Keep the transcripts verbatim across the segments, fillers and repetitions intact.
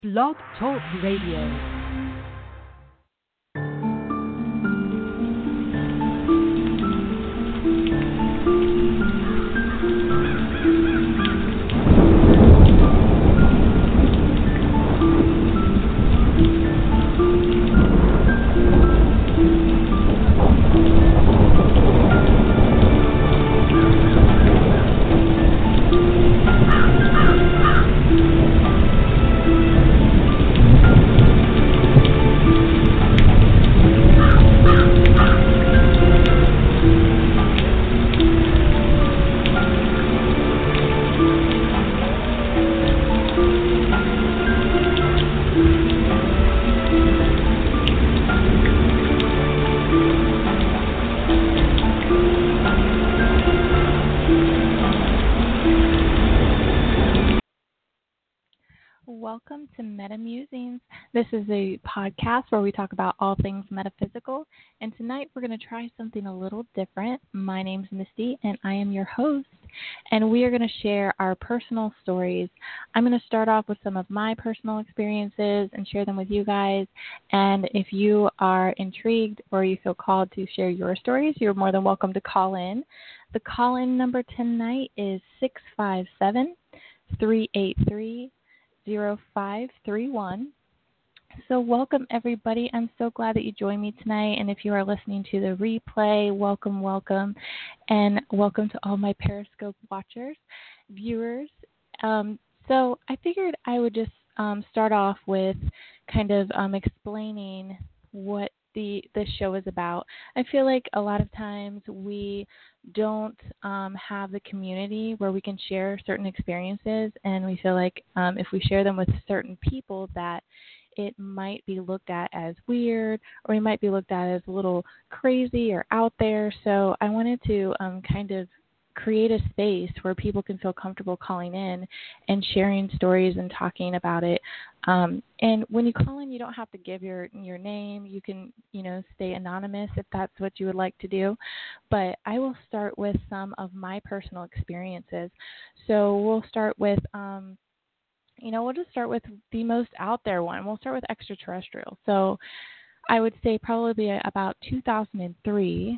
Blog Talk Radio. Welcome to Meta Musings. This is a podcast where we talk about all things metaphysical, and tonight we're going to try something a little different. My name's Misty, and I am your host, and we are going to share our personal stories. I'm going to start off with some of my personal experiences and share them with you guys, and if you are intrigued or you feel called to share your stories, you're more than welcome to call in. The call-in number tonight is six five seven, three eight three, zero five three one. So welcome everybody. I'm so glad that you joined me tonight, and if you are listening to the replay, welcome, welcome, and welcome to all my Periscope watchers, viewers. Um, so I figured I would just um, start off with kind of um, explaining what the this show is about. I feel like a lot of times we don't um, have the community where we can share certain experiences, and we feel like um, if we share them with certain people that it might be looked at as weird, or we might be looked at as a little crazy or out there. So I wanted to um, kind of create a space where people can feel comfortable calling in and sharing stories and talking about it. Um, and when you call in, you don't have to give your your name. You can, you know, stay anonymous if that's what you would like to do. But I will start with some of my personal experiences. So we'll start with, um, you know, we'll just start with the most out there one. We'll start with extraterrestrial. So I would say probably about two thousand three.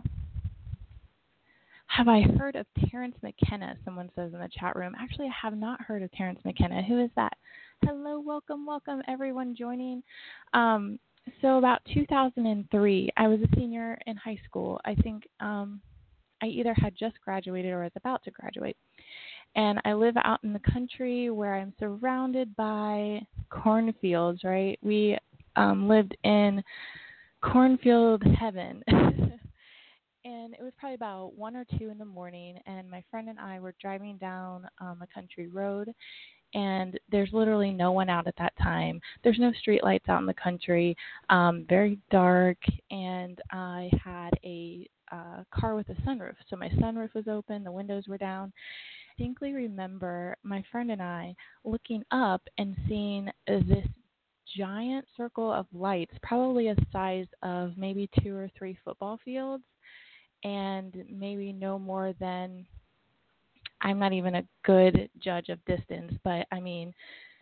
Have I heard of Terence McKenna? Someone says in the chat room. Actually, I have not heard of Terence McKenna. Who is that? Hello, welcome, welcome, everyone joining. Um, so about two thousand three, I was a senior in high school. I think um, I either had just graduated or was about to graduate. And I live out in the country where I'm surrounded by cornfields, right? We um, lived in cornfield heaven. And it was probably about one or two in the morning, and my friend and I were driving down um, a country road, and there's literally no one out at that time. There's no street lights out in the country, um, very dark, and I had a uh, car with a sunroof. So my sunroof was open, the windows were down. I distinctly remember my friend and I looking up and seeing uh, this giant circle of lights, probably a size of maybe two or three football fields, and maybe no more than, I'm not even a good judge of distance, but I mean,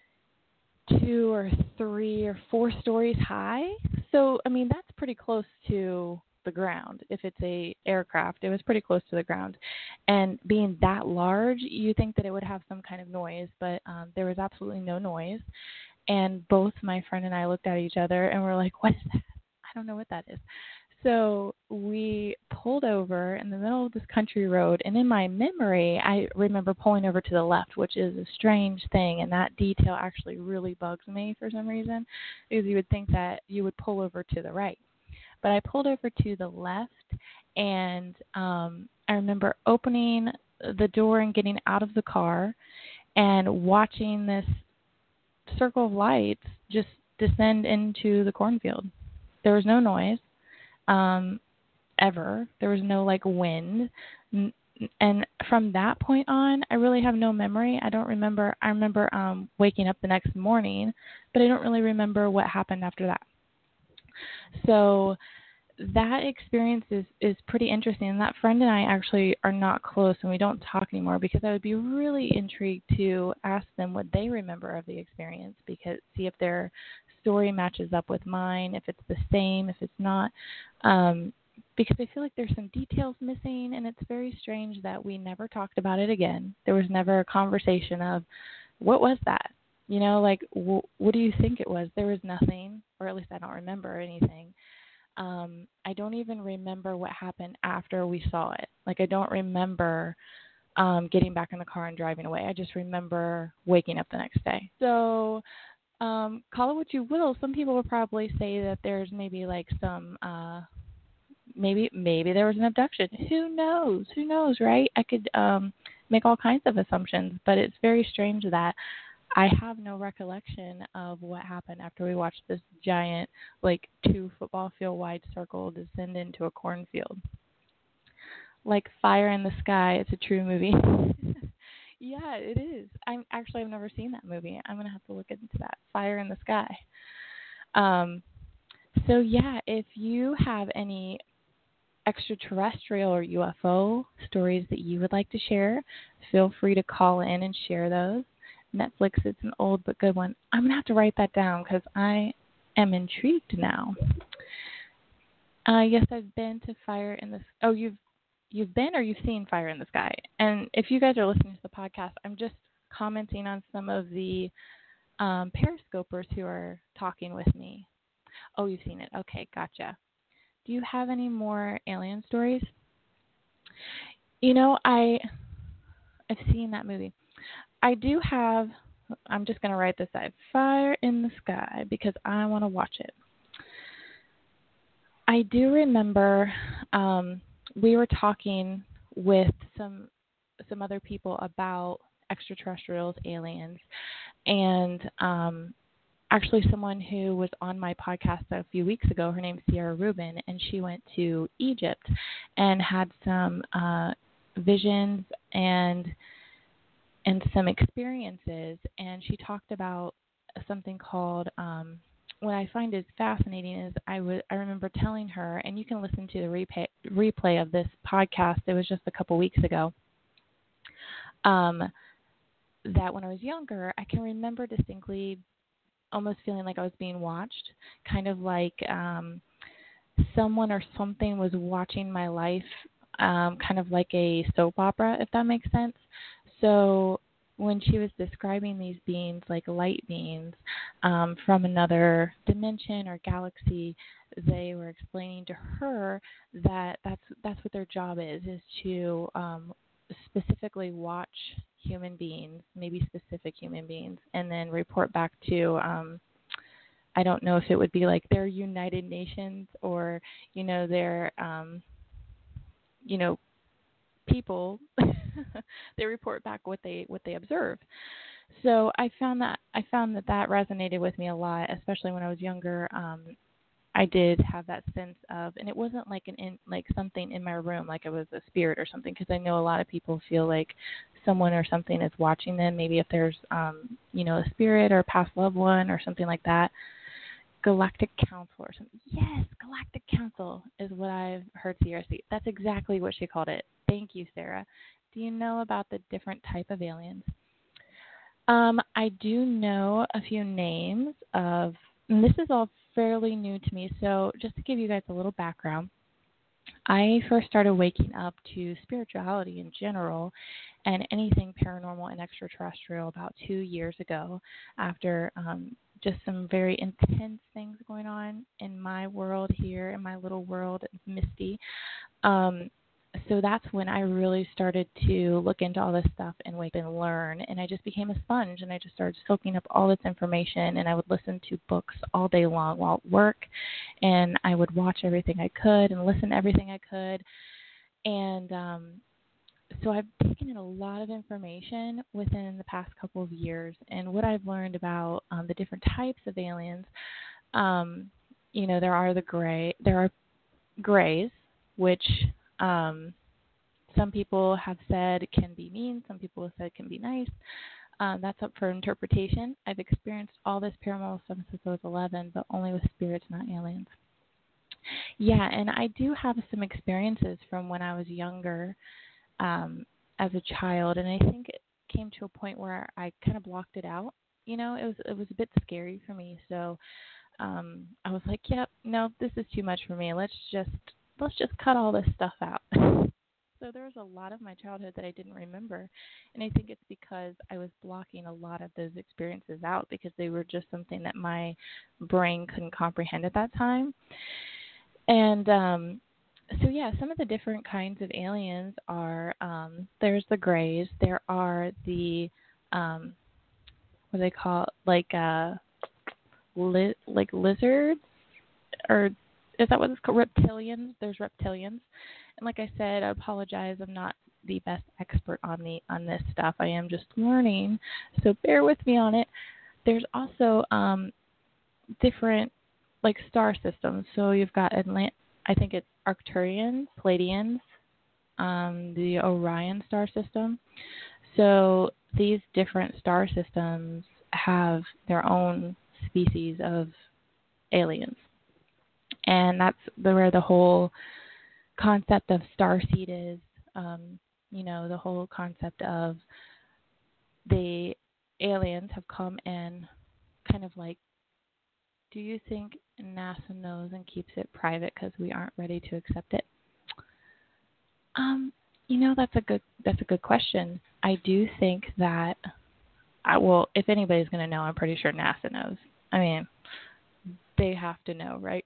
two or three or four stories high. So, I mean, that's pretty close to the ground. If it's a aircraft, it was pretty close to the ground. And being that large, you think that it would have some kind of noise, but um, there was absolutely no noise. And both my friend and I looked at each other and were like, what is that? I don't know what that is. So we pulled over in the middle of this country road, and in my memory, I remember pulling over to the left, which is a strange thing, and that detail actually really bugs me for some reason, because you would think that you would pull over to the right. But I pulled over to the left, and um, I remember opening the door and getting out of the car and watching this circle of lights just descend into the cornfield. There was no noise. Um, ever. There was no like wind. And from that point on, I really have no memory. I don't remember. I remember um, waking up the next morning, but I don't really remember what happened after that. So that experience is, is pretty interesting. And that friend and I actually are not close and we don't talk anymore because I would be really intrigued to ask them what they remember of the experience, because see if their story matches up with mine, if it's the same, if it's not. Um, because I feel like there's some details missing, and it's very strange that we never talked about it again. There was never a conversation of, what was that? You know, like, wh- what do you think it was? There was nothing, or at least I don't remember anything. Um, I don't even remember what happened after we saw it. Like, I don't remember um, getting back in the car and driving away. I just remember waking up the next day. So, um, call it what you will. Some people would probably say that there's maybe like some, uh, maybe maybe there was an abduction. Who knows? Who knows, right? I could um, make all kinds of assumptions, but it's very strange that I have no recollection of what happened after we watched this giant, like, two football field wide circle descend into a cornfield. Like Fire in the Sky, it's a true movie. Yeah, it is. I'm actually I've never seen that movie. I'm gonna have to look into that. Fire in the Sky. Um, so yeah, if you have any extraterrestrial or U F O stories that you would like to share, feel free to call in and share those. Netflix, it's an old but good one. I'm going to have to write that down because I am intrigued now. Uh, yes, I've been to Fire in the Sky. Oh, you've, you've been or you've seen Fire in the Sky? And if you guys are listening to the podcast, I'm just commenting on some of the um, Periscopers who are talking with me. Oh, you've seen it. Okay, gotcha. Do you have any more alien stories? You know, I, I've seen that movie. I do have, I'm just going to write this out, Fire in the Sky, because I want to watch it. I do remember um, we were talking with some some other people about extraterrestrials, aliens, and um, actually someone who was on my podcast a few weeks ago, her name's Sierra Rubin, and she went to Egypt and had some uh, visions and and some experiences, and she talked about something called, um, what I find is fascinating is I, w- I remember telling her, and you can listen to the replay, replay of this podcast, it was just a couple weeks ago, um, that when I was younger, I can remember distinctly almost feeling like I was being watched, kind of like um, someone or something was watching my life, um, kind of like a soap opera, if that makes sense. So when she was describing these beings like light beings um, from another dimension or galaxy, they were explaining to her that that's that's what their job is, is to um, specifically watch human beings, maybe specific human beings, and then report back to, um, I don't know if it would be like their United Nations or, you know, their, um, you know, people. They report back what they what they observe. So I found that I found that that resonated with me a lot, especially when I was younger. Um, I did have that sense of, and it wasn't like an in, like something in my room, like it was a spirit or something, because I know a lot of people feel like someone or something is watching them. Maybe if there's, um, you know, a spirit or a past loved one or something like that. Galactic Council or something. Yes, Galactic Council is what I've heard Sierra see. That's exactly what she called it. Thank you, Sarah. Do you know about the different type of aliens? Um, I do know a few names of, and this is all fairly new to me, so just to give you guys a little background, I first started waking up to spirituality in general and anything paranormal and extraterrestrial about two years ago after um, just some very intense things going on in my world here, in my little world, Misty. Um, so that's when I really started to look into all this stuff and wake and learn. And I just became a sponge, and I just started soaking up all this information. And I would listen to books all day long while at work, and I would watch everything I could and listen to everything I could. And um, so I've taken in a lot of information within the past couple of years. And what I've learned about um, the different types of aliens, um, you know, there are the gray, there are grays, which um, some people have said can be mean, some people have said can be nice. Um, that's up for interpretation. I've experienced all this paranormal stuff since I was eleven, but only with spirits, not aliens. Yeah, and I do have some experiences from when I was younger um, as a child, and I think it came to a point where I kind of blocked it out. You know, it was it was a bit scary for me, so um, I was like, "Yep, no, this is too much for me. Let's just let's just cut all this stuff out." So there was a lot of my childhood that I didn't remember, and I think it's because I was blocking a lot of those experiences out because they were just something that my brain couldn't comprehend at that time. And um, so, yeah, some of the different kinds of aliens are um, there's the grays, there are the um, what do they call like uh, li- like lizards, or is that what it's called? Reptilians. There's reptilians, and like I said, I apologize. I'm not the best expert on the on this stuff. I am just learning, so bear with me on it. There's also um, different like star systems. So you've got Atlant. I think it's Arcturians, Pleiadians, um, the Orion star system. So these different star systems have their own species of aliens. And that's the, where the whole concept of starseed is, um, you know, the whole concept of the aliens have come and kind of like, do you think NASA knows and keeps it private because we aren't ready to accept it? Um, you know, that's a good that's a good question. I do think that, I, well, if anybody's going to know, I'm pretty sure NASA knows. I mean, they have to know, right?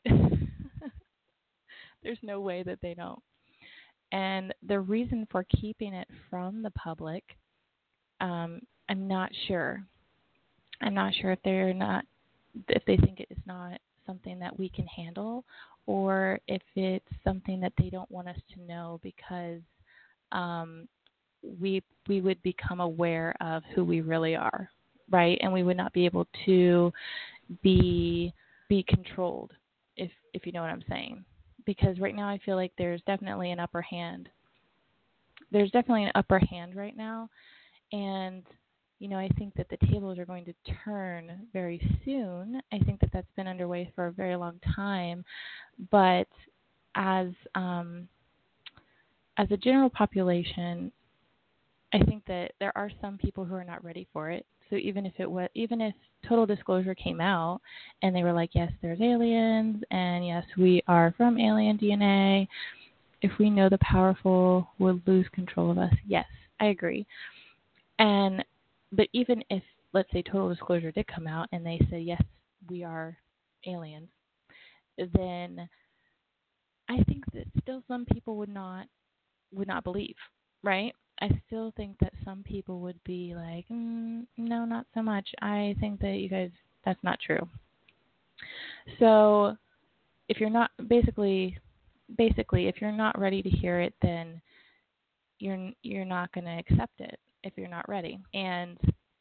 There's no way that they don't. And the reason for keeping it from the public, um, I'm not sure. I'm not sure if they're not, if they think it is not something that we can handle, or if it's something that they don't want us to know because um, we we would become aware of who we really are, right? And we would not be able to be be controlled, if if you know what I'm saying. Because right now I feel like there's definitely an upper hand. There's definitely an upper hand right now, and you know, I think that the tables are going to turn very soon. I think that that's been underway for a very long time, but as um, as a general population, I think that there are some people who are not ready for it. So even if it was, even if Total Disclosure came out and they were like, yes, there's aliens, and yes, we are from alien D N A, if we know the powerful would lose control of us, yes, I agree. And but even if, let's say, Total Disclosure did come out and they said, yes, we are aliens, then I think that still some people would not would not believe, right? I still think that some people would be like, mm, no, not so much. I think that you guys, that's not true. So if you're not, basically, basically, if you're not ready to hear it, then you're you're not going to accept it if you're not ready. And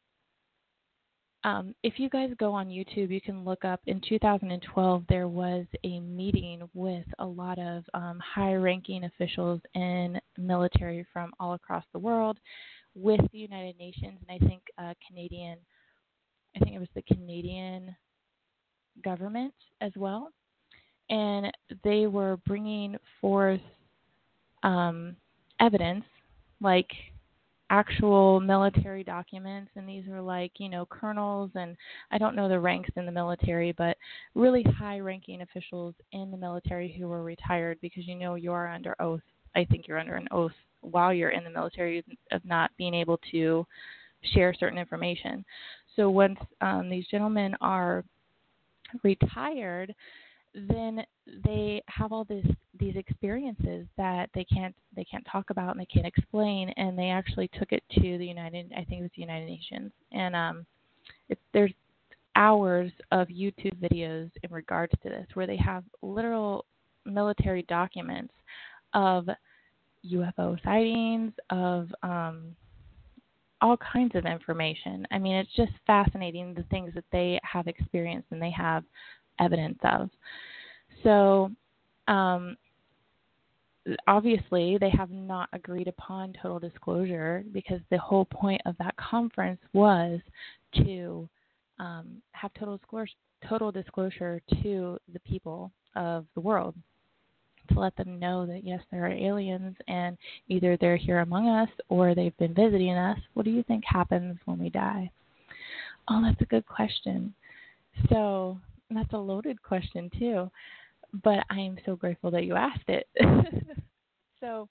Um, if you guys go on YouTube, you can look up, in two thousand twelve, there was a meeting with a lot of um, high-ranking officials in military from all across the world with the United Nations, and I think uh, Canadian, I think it was the Canadian government as well. And they were bringing forth um, evidence, like actual military documents, and these are like, you know, colonels, and I don't know the ranks in the military, but really high-ranking officials in the military who were retired, because, you know, you are under oath. I think you're under an oath while you're in the military of not being able to share certain information. So once um, these gentlemen are retired, then they have all this these experiences that they can't they can't talk about and they can't explain, and they actually took it to the United I think it was the United Nations, and um, it's there's hours of YouTube videos in regards to this where they have literal military documents of U F O sightings, of um, all kinds of information. I mean, it's just fascinating the things that they have experienced and they have evidence of. So, um, obviously, they have not agreed upon Total Disclosure, because the whole point of that conference was to um, have total disclosure, total disclosure to the people of the world, to let them know that, yes, there are aliens and either they're here among us or they've been visiting us. What do you think happens when we die? Oh, that's a good question. So that's a loaded question too, but I am so grateful that you asked it. So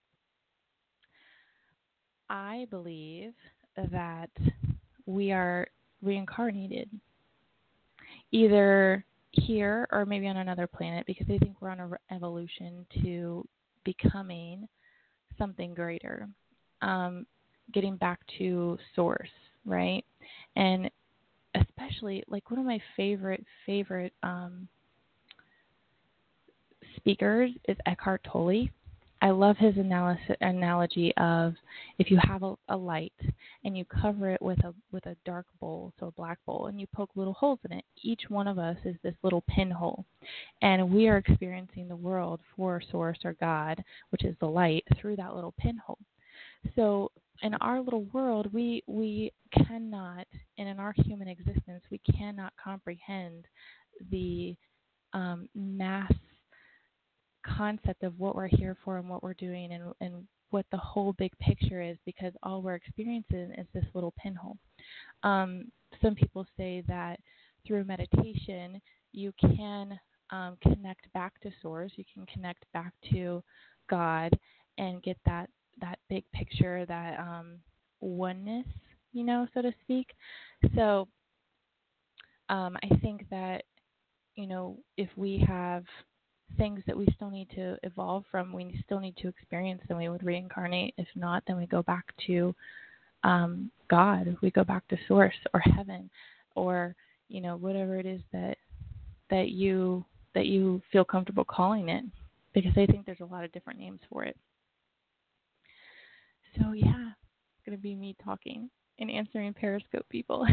I believe that we are reincarnated either here or maybe on another planet, because I think we're on an re- evolution to becoming something greater, um, getting back to source, right? And especially, like, one of my favorite, favorite um, speakers is Eckhart Tolle. I love his analysis, analogy of if you have a, a light and you cover it with a with a dark bowl, so a black bowl, and you poke little holes in it. Each one of us is this little pinhole, and we are experiencing the world for Source or God, which is the light, through that little pinhole. So in our little world, we we cannot, and in our human existence, we cannot comprehend the um, mass concept of what we're here for and what we're doing, and, and what the whole big picture is, because all we're experiencing is this little pinhole. Um, some people say that through meditation, you can um, connect back to Source, you can connect back to God and get that, that big picture, that um, oneness, you know, so to speak. So um, I think that, you know, if we have things that we still need to evolve from, we still need to experience, then we would reincarnate. If not, then we go back to um, God. We go back to Source or heaven, or, you know, whatever it is that that you that you feel comfortable calling it, because I think there's a lot of different names for it. So yeah, it's gonna be me talking and answering Periscope people.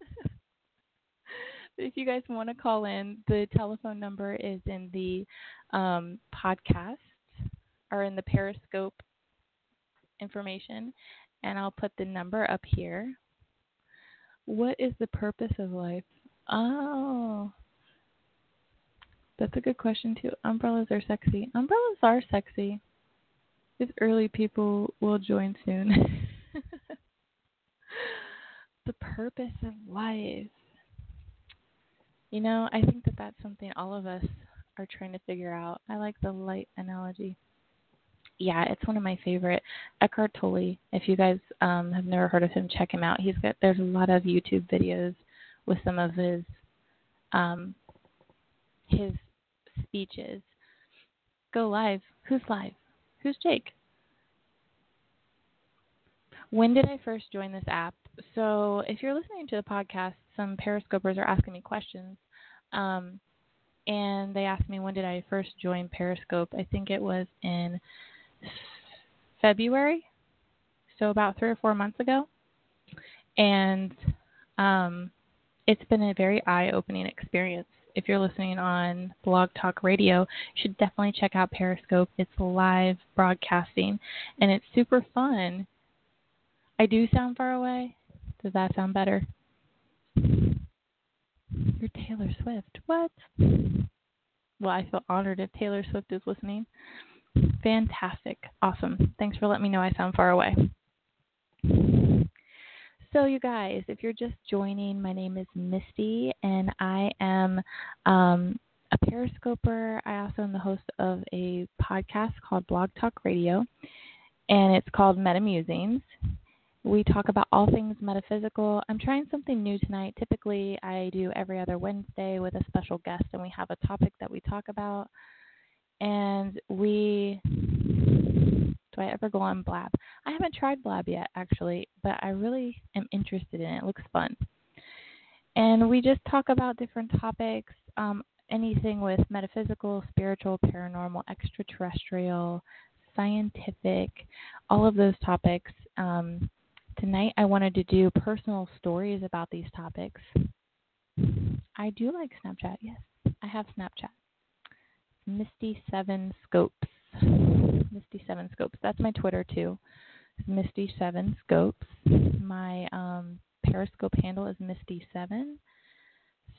If you guys want to call in, the telephone number is in the um, podcast or in the Periscope information, and I'll put the number up here. What is the purpose of life? Oh, that's a good question too. Umbrellas are sexy. Umbrellas are sexy. These early people will join soon. The purpose of life. You know, I think that that's something all of us are trying to figure out. I like the light analogy. Yeah, it's one of my favorite. Eckhart Tolle. If you guys um, have never heard of him, check him out. He's got there's a lot of YouTube videos with some of his um, his speeches. Go live. Who's live? Who's Jake? When did I first join this app? So if you're listening to the podcast, some Periscopers are asking me questions. Um, and they asked me, when did I first join Periscope? I think it was in February, so about three or four months ago. And um, it's been a very eye-opening experience. If you're listening on Blog Talk Radio, you should definitely check out Periscope. It's live broadcasting, and it's super fun. I do sound far away. Does that sound better? You're Taylor Swift. What? Well, I feel honored if Taylor Swift is listening. Fantastic. Awesome. Thanks for letting me know I sound far away. So, you guys, if you're just joining, my name is Misty, and I am um, a Periscoper. I also am the host of a podcast called Blog Talk Radio, and it's called Metamusings. We talk about all things metaphysical. I'm trying something new tonight. Typically, I do every other Wednesday with a special guest, and we have a topic that we talk about. And we, do I ever go on Blab? I haven't tried Blab yet, actually, but I really am interested in it. It looks fun. And we just talk about different topics, um, anything with metaphysical, spiritual, paranormal, extraterrestrial, scientific, all of those topics. Um, tonight I wanted to do personal stories about these topics. I do like Snapchat, yes. I have Snapchat. Misty seven Scopes. Misty seven Scopes. That's my Twitter too. Misty seven Scopes. My um, Periscope handle is Misty seven.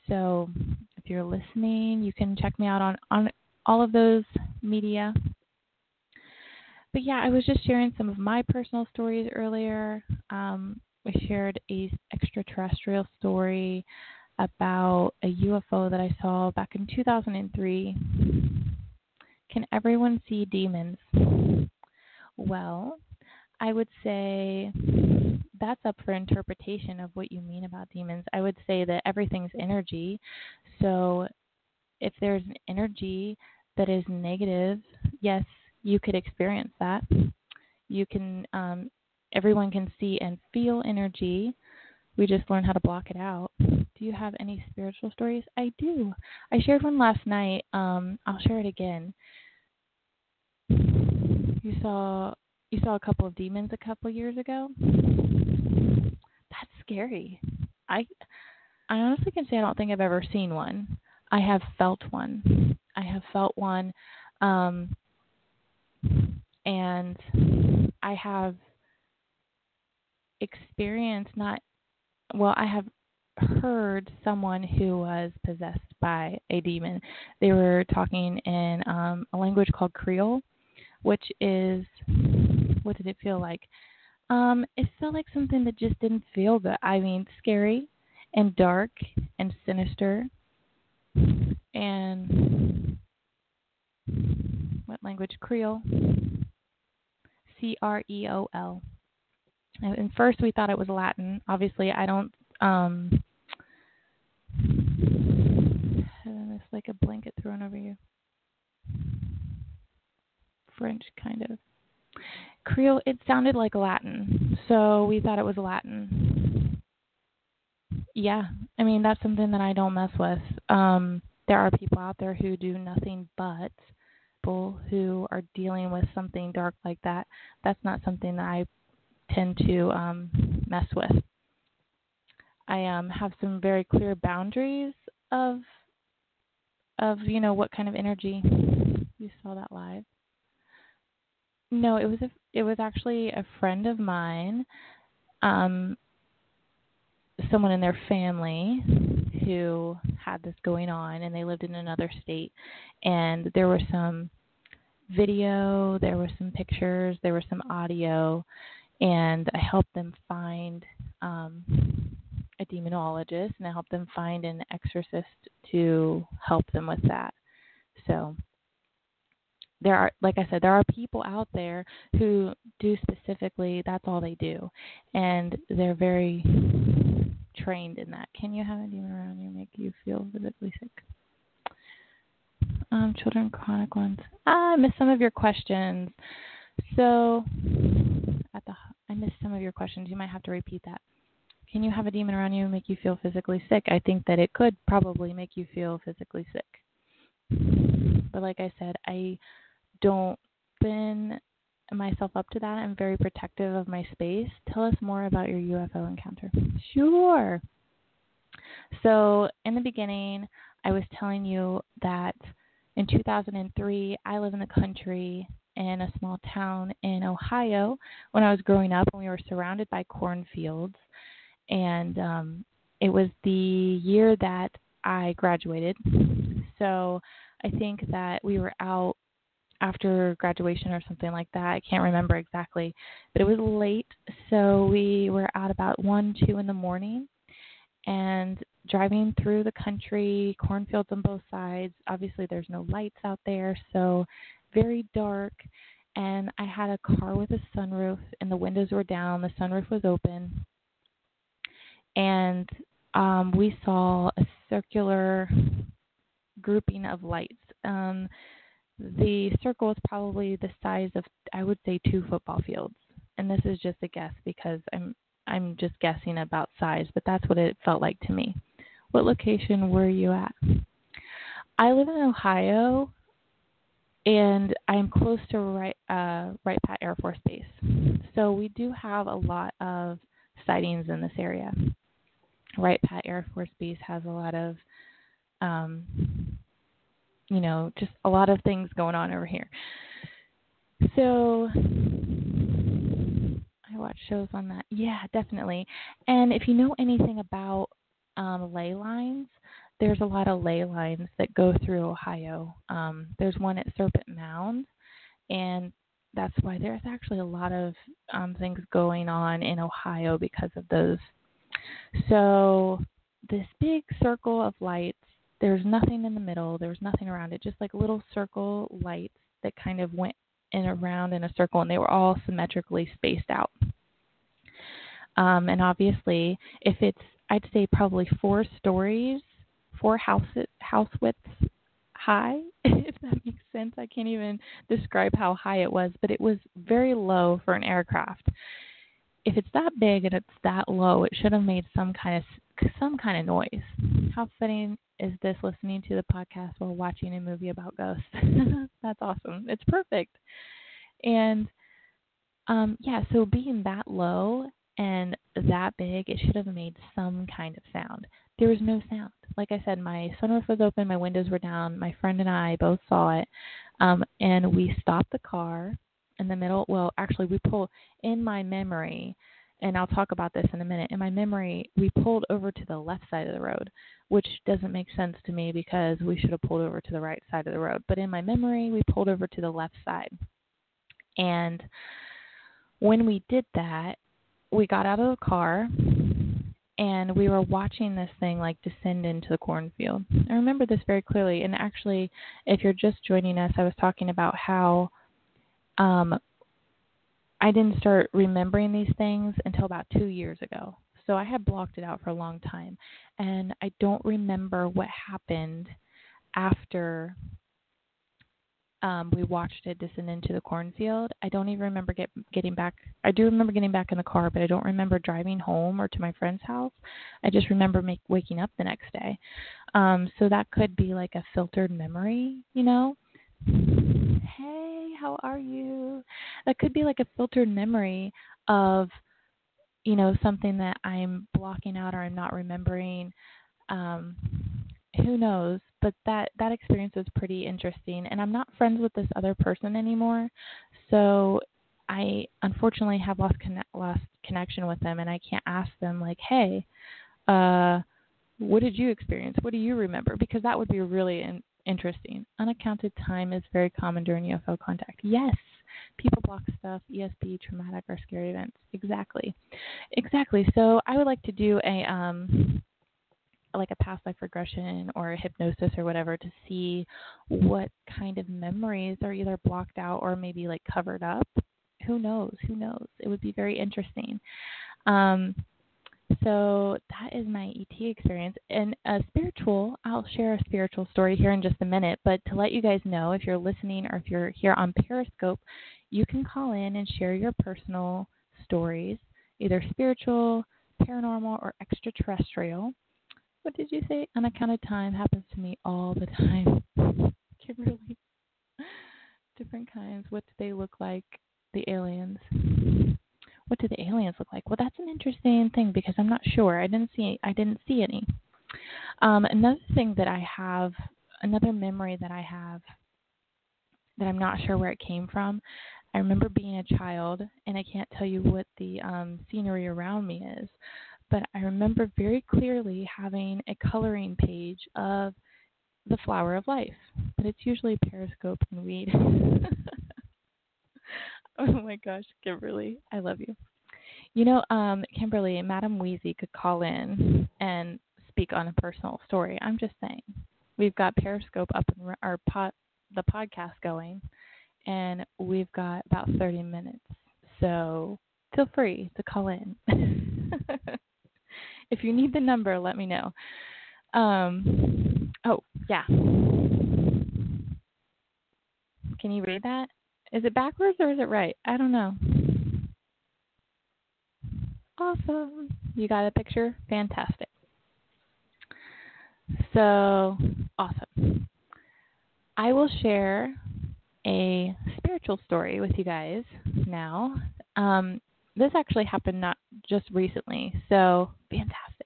So if you're listening, you can check me out on, on all of those media. But yeah, I was just sharing some of my personal stories earlier. Um, I shared a extraterrestrial story about a U F O that I saw back in two thousand three. Can everyone see demons? Well, I would say that's up for interpretation of what you mean about demons. I would say that everything's energy. So if there's an energy that is negative, yes, you could experience that. You can, um, everyone can see and feel energy. We just learn how to block it out. Do you have any spiritual stories? I do. I shared one last night. Um, I'll share it again. You saw you saw a couple of demons a couple of years ago. That's scary. I I honestly can say I don't think I've ever seen one. I have felt one. I have felt one, um, and I have experienced not well. I have heard someone who was possessed by a demon. They were talking in um, a language called Creole, which is, what did it feel like? Um, it felt like something that just didn't feel good. I mean, scary and dark and sinister. And what language? Creole. C R E O L. And first we thought it was Latin. Obviously, I don't, um, it's like a blanket thrown over you. French, kind of. Creole, it sounded like Latin, so we thought it was Latin. Yeah, I mean, that's something that I don't mess with. Um, there are people out there who do nothing but people who are dealing with something dark like that. That's not something that I tend to um, mess with. I um, have some very clear boundaries of, of you know, what kind of energy. You saw that live. No, it was a, it was actually a friend of mine, um, someone in their family who had this going on, and they lived in another state. And there were some video, there were some pictures, there was some audio, and I helped them find um, a demonologist, and I helped them find an exorcist to help them with that. So there are, like I said, there are people out there who do specifically, that's all they do. And they're very trained in that. Can you have a demon around you make you feel physically sick? Um, children, chronic ones. Ah, I missed some of your questions. So, at the, I missed some of your questions. You might have to repeat that. Can you have a demon around you and make you feel physically sick? I think that it could probably make you feel physically sick. But like I said, I don't open myself up to that. I'm very protective of my space. Tell us more about your U F O encounter. Sure. So in the beginning, I was telling you that in two thousand three, I live in the country in a small town in Ohio when I was growing up, and we were surrounded by cornfields. And um, it was the year that I graduated. So I think that we were out after graduation or something like that. I can't remember exactly, but it was late. So we were out about one, two in the morning and driving through the country, cornfields on both sides. Obviously there's no lights out there, so very dark. And I had a car with a sunroof, and the windows were down. The sunroof was open. And um, we saw a circular grouping of lights. Um, the circle is probably the size of, I would say, two football fields. And this is just a guess because I'm I'm just guessing about size, but that's what it felt like to me. What location were you at? I live in Ohio, and I'm close to Wright, uh, Wright Pat Air Force Base. So we do have a lot of sightings in this area. Wright Pat Air Force Base has a lot of, um, you know, just a lot of things going on over here. So I watch shows on that. Yeah, definitely. And if you know anything about um, ley lines, there's a lot of ley lines that go through Ohio. Um, there's one at Serpent Mound, and that's why there's actually a lot of um, things going on in Ohio because of those. So this big circle of lights, there's nothing in the middle. There's nothing around it, just like little circle lights that kind of went in around in a circle, and they were all symmetrically spaced out. Um, and obviously, if it's, I'd say probably four stories, four house, house widths high, if that makes sense. I can't even describe how high it was, but it was very low for an aircraft. If it's that big and it's that low, it should have made some kind of some kind of noise. How fitting is this, listening to the podcast while watching a movie about ghosts? That's awesome. It's perfect. And um, yeah, so being that low and that big, it should have made some kind of sound. There was no sound. Like I said, my sunroof was open, my windows were down. My friend and I both saw it, um, and we stopped the car in the middle. Well, actually, we pulled, in my memory, and I'll talk about this in a minute. In my memory, we pulled over to the left side of the road, which doesn't make sense to me because we should have pulled over to the right side of the road. But in my memory, we pulled over to the left side. And when we did that, we got out of the car, and we were watching this thing like descend into the cornfield. I remember this very clearly. And actually, if you're just joining us, I was talking about how um, I didn't start remembering these things until about two years ago. So I had blocked it out for a long time. And I don't remember what happened after um, we watched it descend into the cornfield. I don't even remember get, getting back. I do remember getting back in the car, but I don't remember driving home or to my friend's house. I just remember make, waking up the next day. Um, so that could be like a filtered memory, you know. Hey, how are you? That could be like a filtered memory of, you know, something that I'm blocking out or I'm not remembering. Um, who knows? But that, that experience was pretty interesting. And I'm not friends with this other person anymore. So I unfortunately have lost, conne- lost connection with them. And I can't ask them like, hey, uh, what did you experience? What do you remember? Because that would be really in- interesting. Unaccounted time is very common during U F O contact. Yes. People block stuff, E S P, traumatic or scary events. Exactly. Exactly. So I would like to do a, um, like a past life regression or a hypnosis or whatever to see what kind of memories are either blocked out or maybe like covered up. Who knows? Who knows? It would be very interesting. Um, so that is my E T experience. And a spiritual, I'll share a spiritual story here in just a minute, but to let you guys know, if you're listening or if you're here on Periscope, you can call in and share your personal stories, either spiritual, paranormal, or extraterrestrial. What did you say? Unaccounted time happens to me all the time. Kimberly. Different kinds. What do they look like? The aliens. What do the aliens look like? Well, that's an interesting thing because I'm not sure. I didn't see. I didn't see any. Um, another thing that I have, another memory that I have, that I'm not sure where it came from. I remember being a child, and I can't tell you what the um, scenery around me is, but I remember very clearly having a coloring page of the flower of life, but it's usually Periscope and weed. Oh my gosh, Kimberly, I love you. You know, um, Kimberly, Madam Wheezy could call in and speak on a personal story. I'm just saying. We've got Periscope up and our pod, the podcast going, and we've got about thirty minutes. So feel free to call in. If you need the number, let me know. Um, oh, yeah. Can you read that? Is it backwards or is it right? I don't know. Awesome. You got a picture? Fantastic. So, awesome. I will share a spiritual story with you guys now. Um, this actually happened not just recently, so fantastic.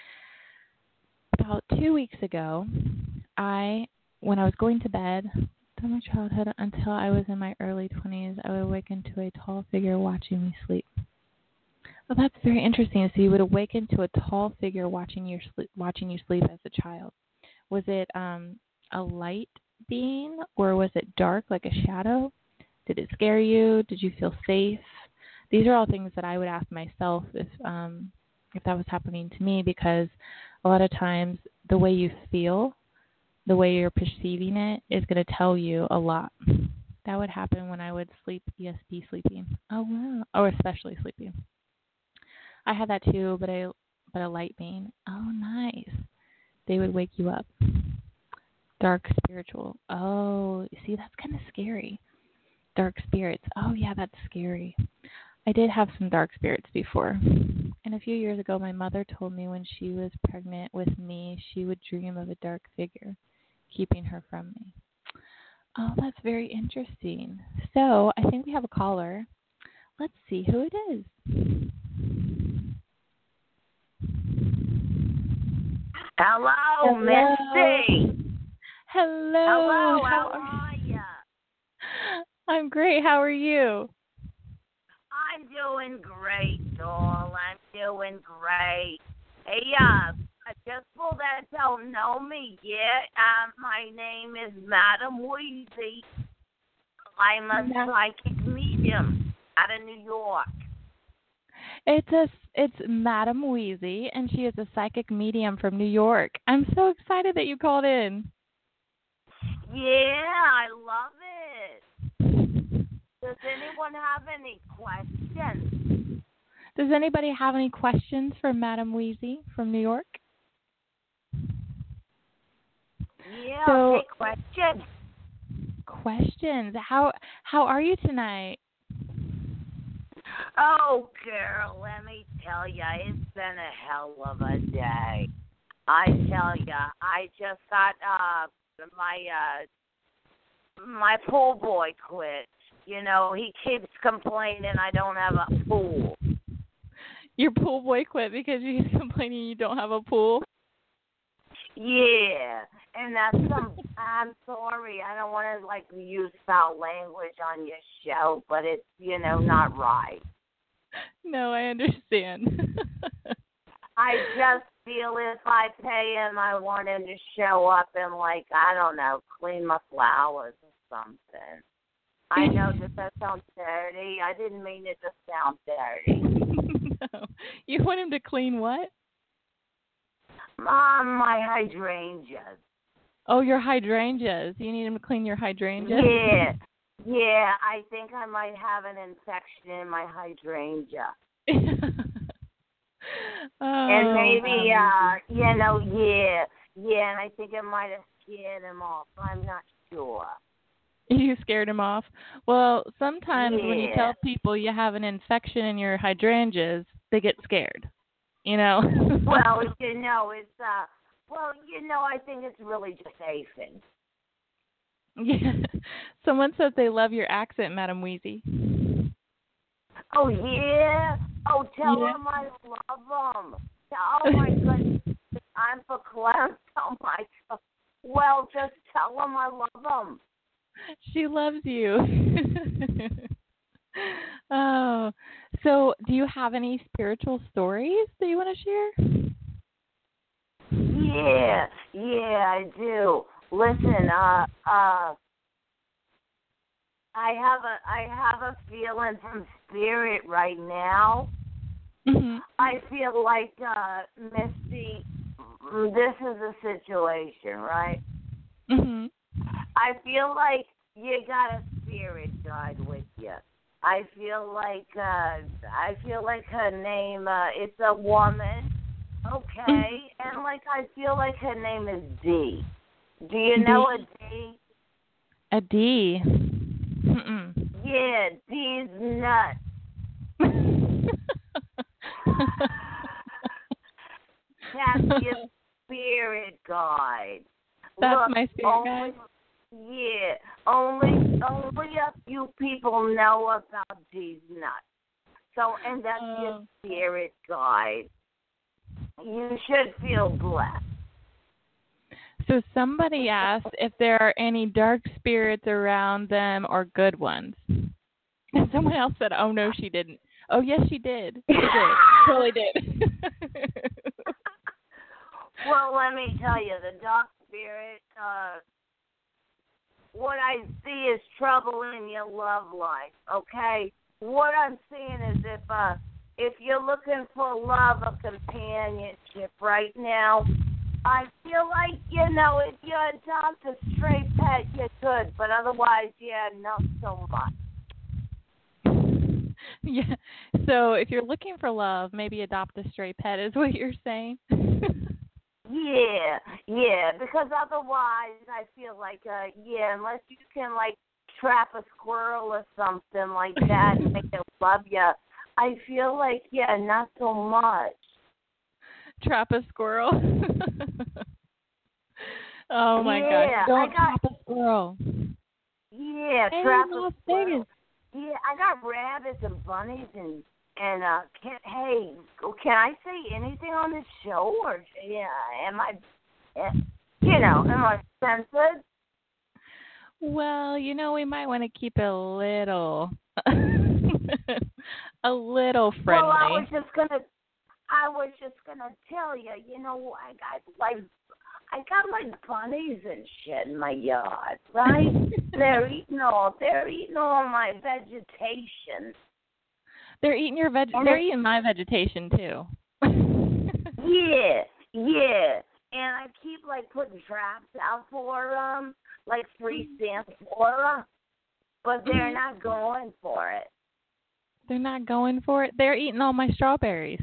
About two weeks ago, I, when I was going to bed, through my childhood until I was in my early twenties, I would awaken to a tall figure watching me sleep. Well, that's very interesting. So you would awaken to a tall figure watching your sleep, watching you sleep as a child. Was it um, a light being, or was it dark, like a shadow? Did it scare you? Did you feel safe? These are all things that I would ask myself if um, if that was happening to me, because a lot of times the way you feel, the way you're perceiving it, is going to tell you a lot. That would happen when I would sleep E S P sleeping. Oh wow! Or especially sleeping. I had that too, but I but a light being. Oh nice. They would wake you up. Dark spiritual. Oh, see, that's kind of scary. Dark spirits. Oh yeah, that's scary. I did have some dark spirits before. And a few years ago, my mother told me when she was pregnant with me, she would dream of a dark figure keeping her from me. Oh, that's very interesting. So I think we have a caller. Let's see who it is. Hello, Hello. Misty. Hello. Hello, how, how are are ya? I'm great. How are you? I'm doing great, doll. I'm doing great. Hey, uh, just for that don't know me yet, um, my name is Madam Weezy. I'm a Yeah. psychic medium out of New York. It's a, it's Madam Wheezy, and she is a psychic medium from New York. I'm so excited that you called in. Yeah, I love it. Does anyone have any questions? Does anybody have any questions for Madam Wheezy from New York? Yeah, So, okay, questions. Questions. How how are you tonight? Oh, girl, let me tell you, it's been a hell of a day. I tell you, I just got uh my uh my pool boy quit. You know, he keeps complaining I don't have a pool. Your pool boy quit because he's complaining you don't have a pool? Yeah, and that's some. I'm sorry, I don't want to like use foul language on your show, but it's you know not right. No, I understand. I just feel if I pay him, I want him to show up and like I don't know, clean my flowers or something. I know that that sounds dirty. I didn't mean it to sound dirty. No. You want him to clean what? Mom, my hydrangeas. Oh, your hydrangeas. You need him to clean your hydrangeas? Yeah. Yeah, I think I might have an infection in my hydrangea. Oh, and maybe, wow. uh, you know, yeah. Yeah, and I think it might have scared him off. I'm not sure. You scared him off? Well, sometimes yeah. when you tell people you have an infection in your hydrangeas, they get scared. You know? Well, you know, it's, uh, well, you know, I think it's really just aphids. Yeah. Someone says they love your accent, Madam Wheezy. Oh, yeah? Oh, tell Yeah. them I love them. Oh, my goodness. I'm for clowns. Oh, my God. Well, just tell them I love them. She loves you. Oh, so do you have any spiritual stories that you want to share? Yeah, yeah, I do. Listen, uh, uh, I have a, I have a feeling from spirit right now. Mm-hmm. I feel like, uh, Misty, this is a situation, right? Mm-hmm. I feel like you got a spirit guide with you. I feel like, uh, I feel like her name, uh, it's a woman, okay? And, like, I feel like her name is Dee. Do you know a D? A D. Mm-mm. Yeah, D's nuts. That's your spirit guide. That's Look, my spirit only, guide? Yeah, only only a few people know about these nuts. So, and that's Oh. your spirit guide. You should feel blessed. So somebody asked if there are any dark spirits around them or good ones. And someone else said, oh, no, she didn't. Oh, yes, she did. She did. Totally did. Well, let me tell you, the dark Spirit. Uh, what I see is trouble in your love life, okay? What I'm seeing is if uh, if you're looking for love or companionship right now, I feel like, you know, if you adopt a stray pet, you could, but otherwise, yeah, not so much. Yeah. So if you're looking for love, maybe adopt a stray pet is what you're saying. Yeah, yeah, because otherwise I feel like, uh, yeah, unless you can, like, trap a squirrel or something like that and make it love you, I feel like, yeah, not so much. Trap a squirrel? Oh, my yeah, gosh. Don't I got, trap a squirrel. Yeah, Hey, trap Las a squirrel. Vegas. Yeah, I got rabbits and bunnies and and uh, can hey, can I say anything on this show or yeah, am I, eh, you know, am I censored? Well, you know, we might want to keep it a little, a little friendly. Well, I was just gonna, I was just gonna tell you, you know, I got like, I got like bunnies and shit in my yard, right? they're eating all, they're eating all my vegetation. They're eating your veg. And they're it, eating my vegetation too. yeah, yeah. And I keep like putting traps out for them, like free stamps for them, but they're not going for it. They're not going for it. They're eating all my strawberries.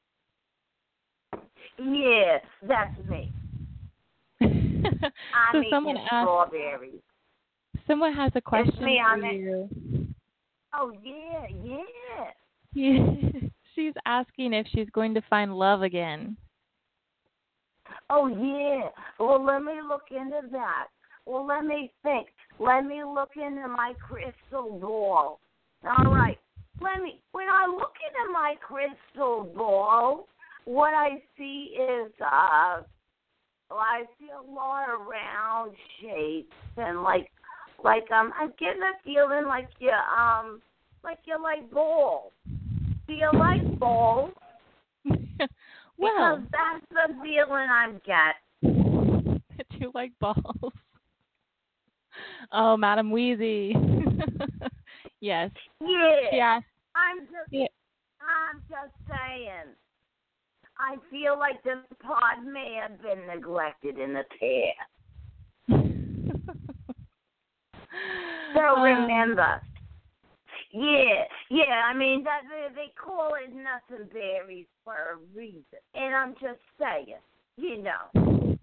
Yeah, that's me. So I'm someone eating asked, strawberries. someone has a question It's me, for I'm you. Oh yeah, yeah. She's asking if she's going to find love again. Oh yeah. Well, let me look into that. Well, let me think. Let me look into my crystal ball. All right. Let me. When I look into my crystal ball, what I see is uh, well, I see a lot of round shapes and like, like um, I'm getting a feeling like you um, like you like balls. Do you like balls? Well, because that's the feeling I'm getting. That you like balls. Oh, Madam Wheezy. Yes. Yeah. She asked. I'm just, Yeah. I'm just saying. I feel like this pod may have been neglected in the past. So remember. Yeah, yeah, I mean, that they, they call it nothing berries for a reason. And I'm just saying, you know.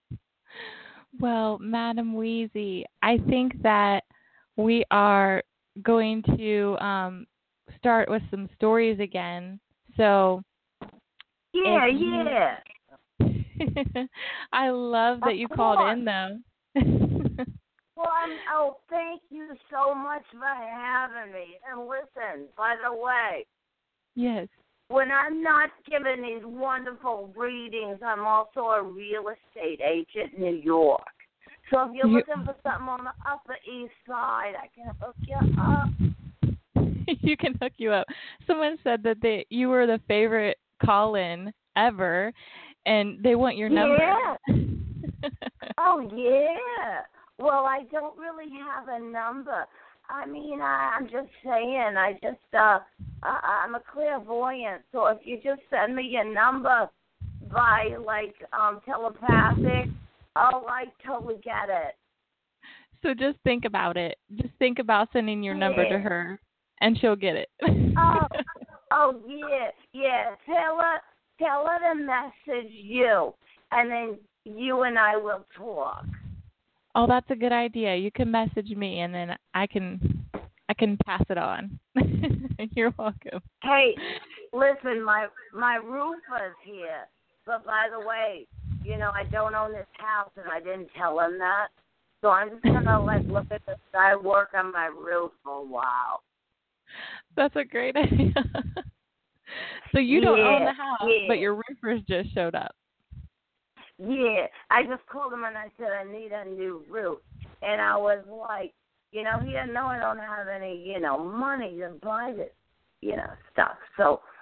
Well, Madam Wheezy, I think that we are going to um, start with some stories again. So, yeah, you... yeah. I love that of you course. called in, though. Well, I'm, oh, thank you so much for having me. And listen, by the way. Yes. When I'm not giving these wonderful readings, I'm also a real estate agent in New York. So if you're you... looking for something on the Upper East Side, I can hook you up. You can hook you up. Someone said that they you were the favorite call-in ever, and they want your number. Yeah. Oh, yeah. Well, I don't really have a number. I mean, I, I'm just saying, I just, uh, I, I'm a clairvoyant, so if you just send me your number by, like, um, telepathic, I'll, like, totally get it. So just think about it. Just think about sending your number yeah. to her, and she'll get it. oh, oh, yeah, yeah. Tell her, tell her to message you, and then you and I will talk. Oh, that's a good idea. You can message me, and then I can I can pass it on. You're welcome. Hey, listen, my my roofer's here. But by the way, you know, I don't own this house, and I didn't tell him that. So I'm just gonna like look at the sky, work on my roof for a while. That's a great idea. So you don't yeah, own the house, yeah. but your roofers just showed up. Yeah, I just called him and I said I need a new roof, and I was like, you know, he didn't know I don't have any, you know, money to buy this, you know, stuff. So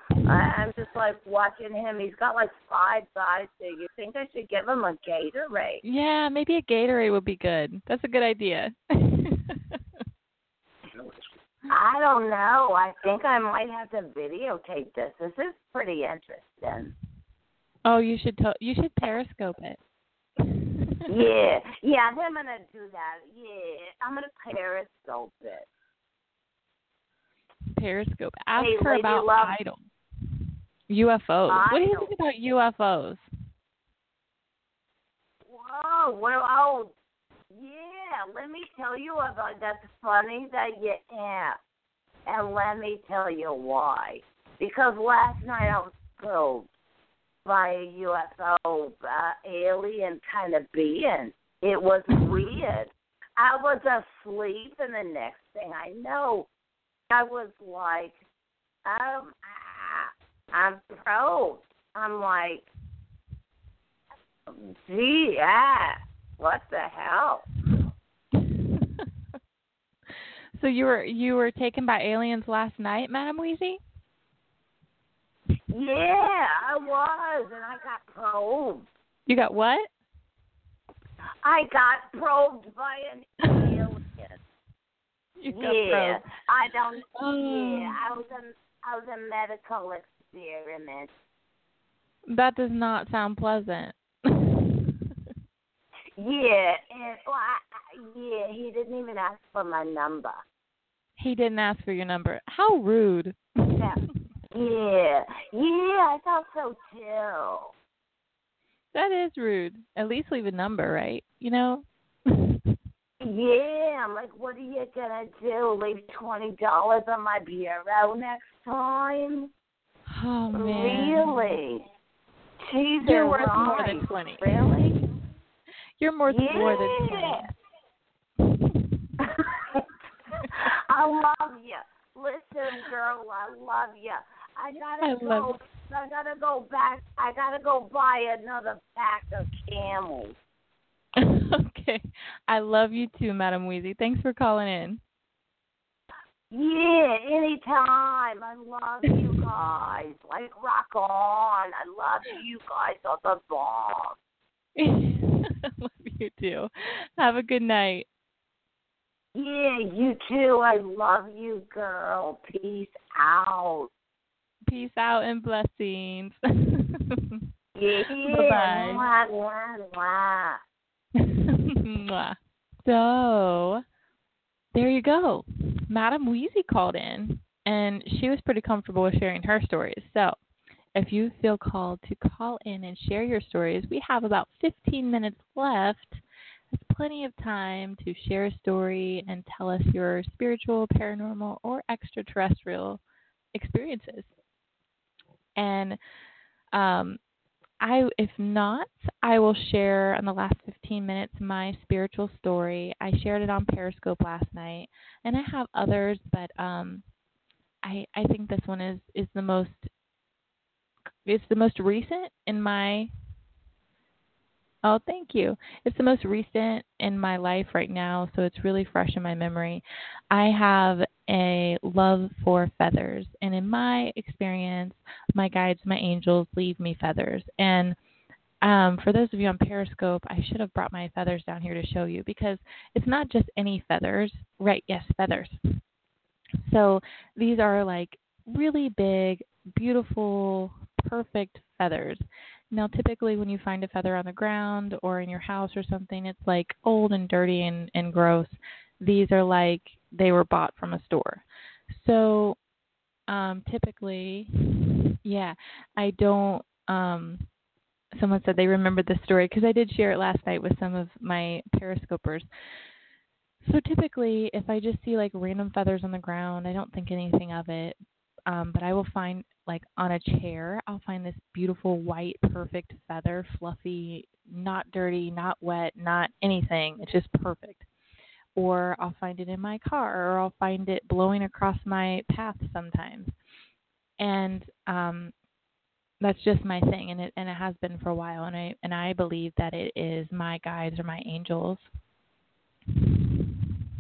I, I'm just like watching him. He's got like five eyes. So you think I should give him a Gatorade? Yeah, maybe a Gatorade would be good. That's a good idea. I don't know. I think I might have to videotape this. This is pretty interesting. Oh, you should to- you should Periscope it. Yeah, yeah, I'm gonna do that. Yeah, I'm gonna Periscope it. Periscope. Ask Hey, her Lady about Love. Idol. U F Os. What do you Idol. think about U F Os? Whoa, well, oh, yeah, let me tell you about that's funny that you asked. And let me tell you why. Because last night I was probed by a U F O uh, alien kind of being. It was weird. I was asleep, and the next thing I know, I was like, um, ah, I'm probed. I'm like, gee, ah, what the hell? So you were you were taken by aliens last night, Madam Weezy? Yeah, I was, and I got probed. You got what? I got probed by an alien. You got yeah, probed. I don't. Oh. Yeah, I was a I was a medical experiment. That does not sound pleasant. Yeah, and well, I, I, yeah, he didn't even ask for my number. He didn't ask for your number. How rude. Yeah, yeah, yeah, I thought so too. That is rude. At least leave a number, right? You know? Yeah, I'm like, what are you gonna do? Leave twenty dollars on my bureau next time? Oh, man. Really? Jesus, You're worth right. more than twenty. Really? You're worth Yeah. more than twenty. I love you. Listen, girl, I love you. I gotta I go. love I gotta go back. I gotta go buy another pack of Camels. Okay. I love you too, Madam Weezy. Thanks for calling in. Yeah, anytime. I love you guys. Like, rock on. I love you guys. Are the bomb. I love you too. Have a good night. Yeah, you too. I love you, girl. Peace out. Peace out and blessings. Yeah. Bye-bye. Mwah, mwah, mwah. Mwah. So, there you go. Madam Weezy called in, and she was pretty comfortable with sharing her stories. So, if you feel called to call in and share your stories, we have about fifteen minutes left. That's plenty of time to share a story and tell us your spiritual, paranormal, or extraterrestrial experiences. And um, I, if not, I will share in the last fifteen minutes my spiritual story. I shared it on Periscope last night, and I have others, but um, I I think this one is, is the most it's the most recent in my. Oh, thank you. It's the most recent in my life right now, so it's really fresh in my memory. I have a love for feathers, and in my experience, my guides, my angels, leave me feathers. And um, for those of you on Periscope, I should have brought my feathers down here to show you, because it's not just any feathers. Right, yes, feathers. So these are like really big, beautiful, perfect feathers. Now, typically when you find a feather on the ground or in your house or something, it's like old and dirty and, and gross. These are like they were bought from a store. So um, typically, yeah, I don't, um, someone said they remembered this story because I did share it last night with some of my Periscopers. So typically, if I just see like random feathers on the ground, I don't think anything of it. Um, but I will find, like on a chair, I'll find this beautiful white, perfect feather, fluffy, not dirty, not wet, not anything. It's just perfect. Or I'll find it in my car, or I'll find it blowing across my path sometimes. And um, that's just my thing, and it and it has been for a while. And I and I believe that it is my guides or my angels.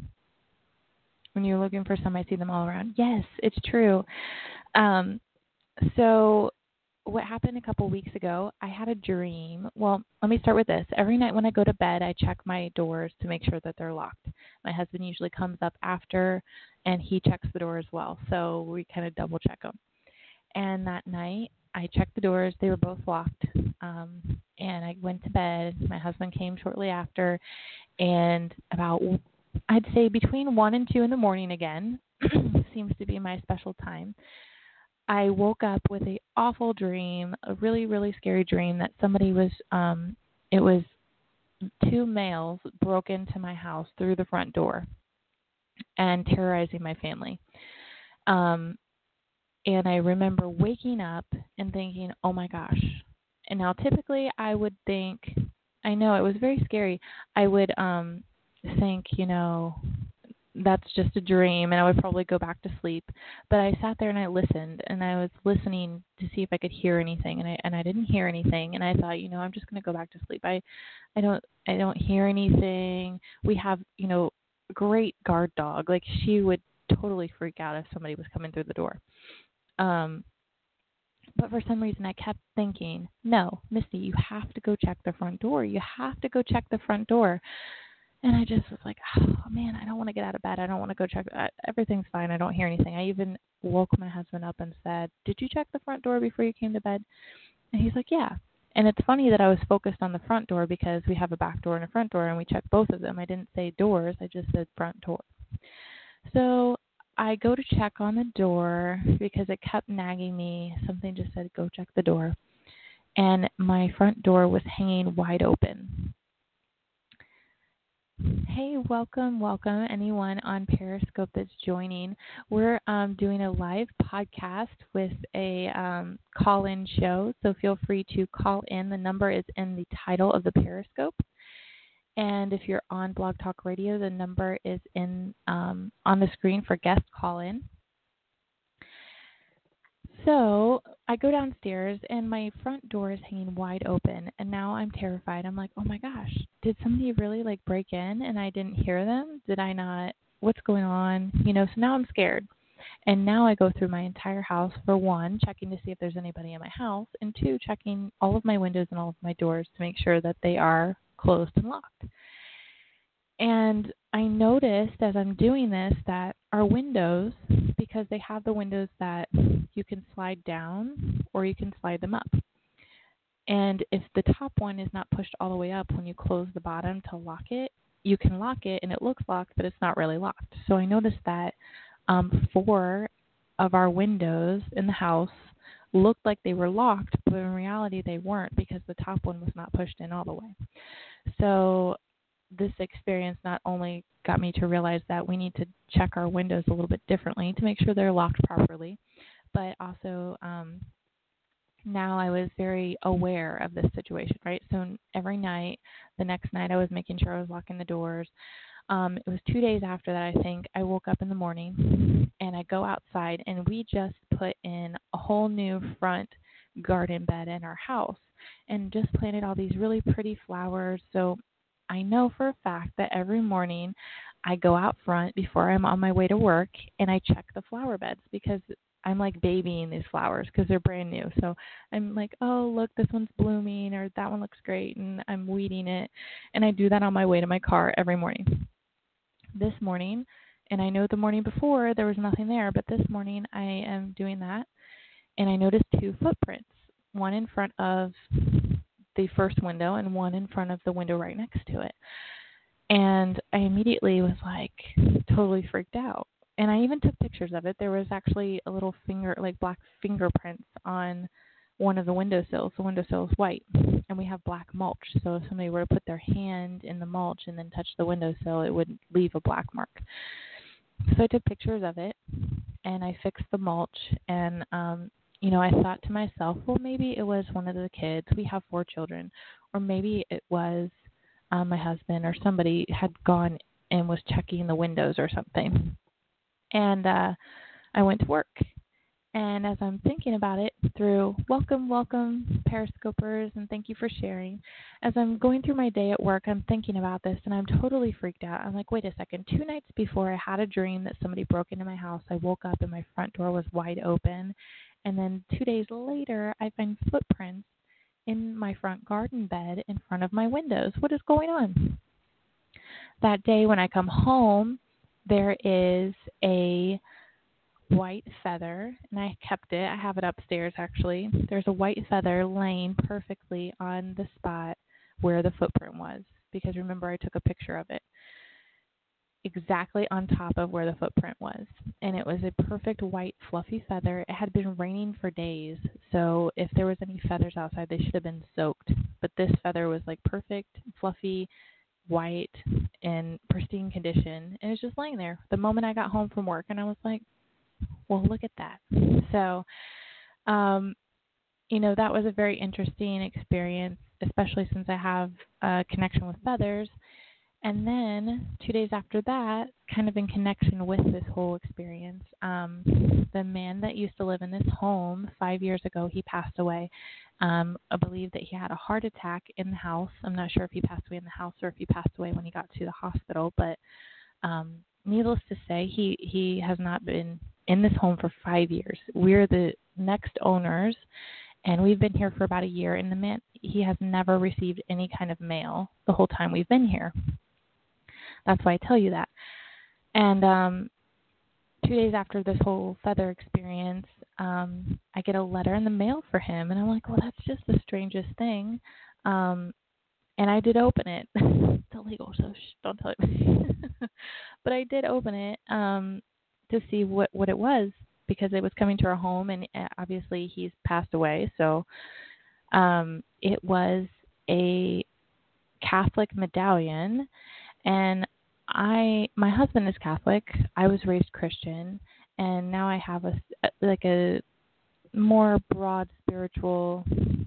When you're looking for some, I see them all around. Yes, it's true. Um, so what happened a couple weeks ago, I had a dream. Well, let me start with this. Every night when I go to bed, I check my doors to make sure that they're locked. My husband usually comes up after, and he checks the door as well. So we kind of double check them. And that night, I checked the doors. They were both locked. Um, and I went to bed. My husband came shortly after. And about, I'd say between one and two in the morning again, seems to be my special time, I woke up with an awful dream, a really, really scary dream that somebody was, um, it was two males broke into my house through the front door and terrorizing my family. Um, and I remember waking up and thinking, oh my gosh. And now typically I would think, I know it was very scary. I would um, think, you know, that's just a dream, and I would probably go back to sleep. But I sat there and I listened, and I was listening to see if I could hear anything, and I and I didn't hear anything. And I thought, you know, I'm just going to go back to sleep. I, I don't, I don't hear anything. We have, you know, a great guard dog. Like she would totally freak out if somebody was coming through the door. Um, but for some reason, I kept thinking, no, Misty, you have to go check the front door. You have to go check the front door. And I just was like, oh, man, I don't want to get out of bed. I don't want to go check. Everything's fine. I don't hear anything. I even woke my husband up and said, did you check the front door before you came to bed? And he's like, yeah. And it's funny that I was focused on the front door because we have a back door and a front door, and we checked both of them. I didn't say doors. I just said front door. So I go to check on the door because it kept nagging me. Something just said, go check the door. And my front door was hanging wide open. Hey, welcome, welcome, anyone on Periscope that's joining. We're um, doing a live podcast with a um, call-in show, so feel free to call in. The number is in the title of the Periscope. And if you're on Blog Talk Radio, the number is in um, on the screen for guest call-in. So I go downstairs, and my front door is hanging wide open, and now I'm terrified. I'm like, oh, my gosh, did somebody really, like, break in, and I didn't hear them? Did I not? What's going on? You know, so now I'm scared. And now I go through my entire house, for one, checking to see if there's anybody in my house, and two, checking all of my windows and all of my doors to make sure that they are closed and locked. And I noticed as I'm doing this that our windows, because they have the windows that you can slide down or you can slide them up. And if the top one is not pushed all the way up when you close the bottom to lock it, you can lock it and it looks locked, but it's not really locked. So I noticed that um, four of our windows in the house looked like they were locked, but in reality they weren't because the top one was not pushed in all the way. So this experience not only got me to realize that we need to check our windows a little bit differently to make sure they're locked properly, but also um, now I was very aware of this situation, right? So every night, the next night, I was making sure I was locking the doors. Um, it was two days after that, I think, I woke up in the morning and I go outside, and we just put in a whole new front garden bed in our house and just planted all these really pretty flowers. So I know for a fact that every morning I go out front before I'm on my way to work and I check the flower beds because I'm like babying these flowers because they're brand new. So I'm like, oh, look, this one's blooming or that one looks great, and I'm weeding it. And I do that on my way to my car every morning. This morning, and I know the morning before there was nothing there, but this morning I am doing that, and I noticed two footprints, one in front of the first window and one in front of the window right next to it. And I immediately was like totally freaked out. And I even took pictures of it. There was actually a little finger, like black fingerprints on one of the windowsills. The windowsill is white, and we have black mulch. So if somebody were to put their hand in the mulch and then touch the windowsill, it would leave a black mark. So I took pictures of it, and I fixed the mulch, and um, you know, I thought to myself, well, maybe it was one of the kids. We have four children. Or maybe it was um, my husband or somebody had gone and was checking the windows or something. And uh, I went to work. And as I'm thinking about it through, welcome, welcome, Periscopers, and thank you for sharing. As I'm going through my day at work, I'm thinking about this, and I'm totally freaked out. I'm like, wait a second. Two nights before, I had a dream that somebody broke into my house. I woke up, and my front door was wide open. And then two days later, I find footprints in my front garden bed in front of my windows. What is going on? That day when I come home, there is a white feather, and I kept it. I have it upstairs, actually. There's a white feather laying perfectly on the spot where the footprint was, because remember, I took a picture of it. Exactly on top of where the footprint was. And it was a perfect white fluffy feather. It had been raining for days, so if there was any feathers outside, they should have been soaked. But this feather was like perfect, fluffy, white, in pristine condition. And it was just laying there the moment I got home from work, and I was like, well, look at that. So, um, you know, that was a very interesting experience, especially since I have a connection with feathers. And then two days after that, kind of in connection with this whole experience, um, the man that used to live in this home five years ago, he passed away. Um, I believe that he had a heart attack in the house. I'm not sure if he passed away in the house or if he passed away when he got to the hospital. But um, needless to say, he, he has not been in this home for five years. We're the next owners, and we've been here for about a year. And the man, he has never received any kind of mail the whole time we've been here. That's why I tell you that. And um, two days after this whole feather experience, um, I get a letter in the mail for him. And I'm like, well, that's just the strangest thing. Um, and I did open it. It's illegal, so shh, don't tell him. But I did open it um, to see what, what it was, because it was coming to our home. And obviously he's passed away. So um, it was a Catholic medallion. And I, my husband is Catholic. I was raised Christian, and now I have a like a more broad spiritual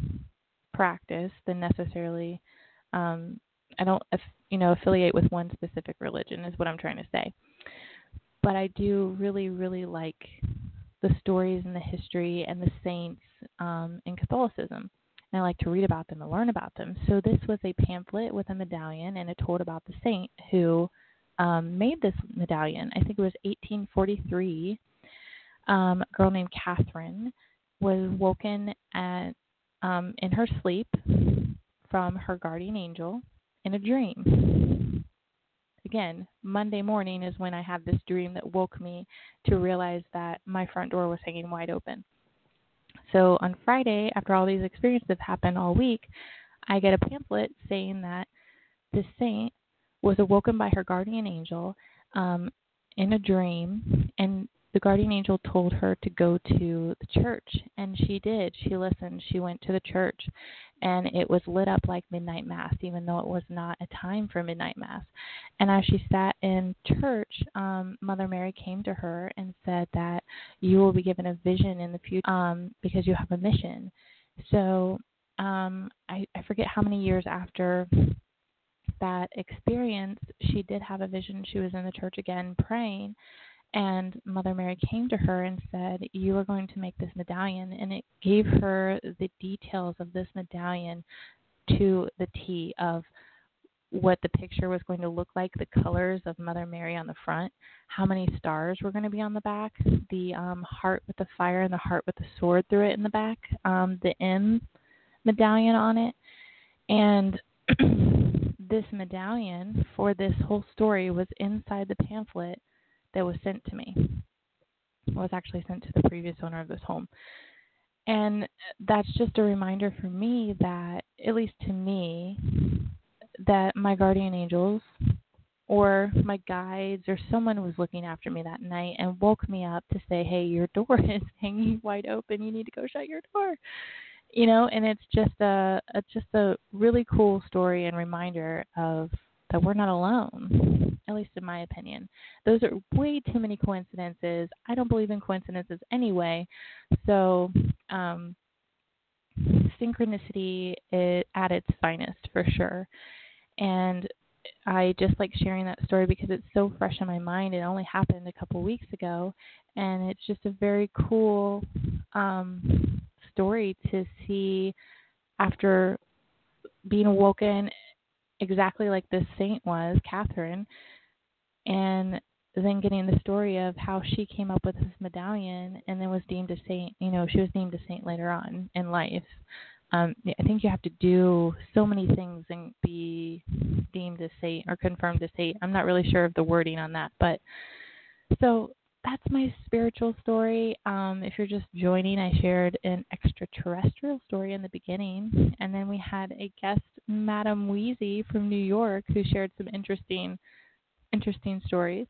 practice than necessarily. Um, I don't, you know, affiliate with one specific religion, is what I'm trying to say. But I do really, really like the stories and the history and the saints um, in Catholicism. And I like to read about them and learn about them. So this was a pamphlet with a medallion, and it told about the saint who um, made this medallion. I think it was eighteen forty-three. Um, a girl named Catherine was woken at um, in her sleep from her guardian angel in a dream. Again, Monday morning is when I had this dream that woke me to realize that my front door was hanging wide open. So on Friday, after all these experiences happened all week, I get a pamphlet saying that this saint was awoken by her guardian angel um, in a dream, and the guardian angel told her to go to the church, and she did. She listened. She went to the church, and it was lit up like midnight mass, even though it was not a time for midnight mass. And as she sat in church, um, Mother Mary came to her and said that you will be given a vision in the future um, because you have a mission. So um, I, I forget how many years after that experience, she did have a vision. She was in the church again praying, and Mother Mary came to her and said, you are going to make this medallion. And it gave her the details of this medallion to the T of what the picture was going to look like, the colors of Mother Mary on the front, how many stars were going to be on the back, the um, heart with the fire and the heart with the sword through it in the back, um, the M medallion on it. And this medallion for this whole story was inside the pamphlet that was sent to me. It was actually sent to the previous owner of this home. And that's just a reminder for me that, at least to me, that my guardian angels or my guides or someone was looking after me that night and woke me up to say, hey, your door is hanging wide open. You need to go shut your door. You know, and it's just a, a just a really cool story and reminder of that we're not alone, at least in my opinion. Those are way too many coincidences. I don't believe in coincidences anyway. So um, synchronicity is at its finest for sure. And I just like sharing that story because it's so fresh in my mind. It only happened a couple weeks ago, and it's just a very cool um, story to see after being awoken exactly like this saint was, Catherine, and then getting the story of how she came up with this medallion and then was deemed a saint. You know, she was deemed a saint later on in life. Um, I think you have to do so many things and be deemed a saint or confirmed a saint. I'm not really sure of the wording on that, but so that's my spiritual story. Um, if you're just joining, I shared an extraterrestrial story in the beginning, and then we had a guest, Madam Wheezy from New York, who shared some interesting, interesting stories.